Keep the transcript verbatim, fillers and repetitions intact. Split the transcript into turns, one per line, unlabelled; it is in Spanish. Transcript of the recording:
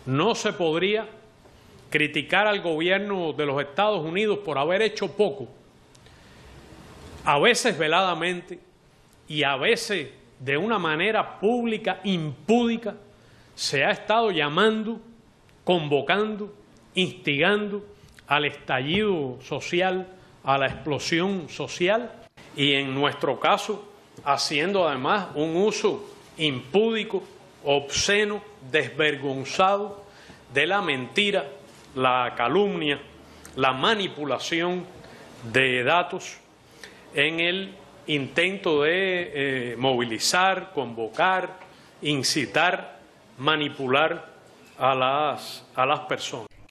no se podría criticar al gobierno de los Estados Unidos por haber hecho poco, a veces veladamente y a veces de una manera pública, impúdica, se ha estado llamando, convocando, instigando al estallido social, a la explosión social y en nuestro caso haciendo además un uso impúdico, obsceno, desvergonzado de la mentira, la calumnia, la manipulación de datos en el intento de eh, movilizar, convocar, incitar, manipular a las, a las personas.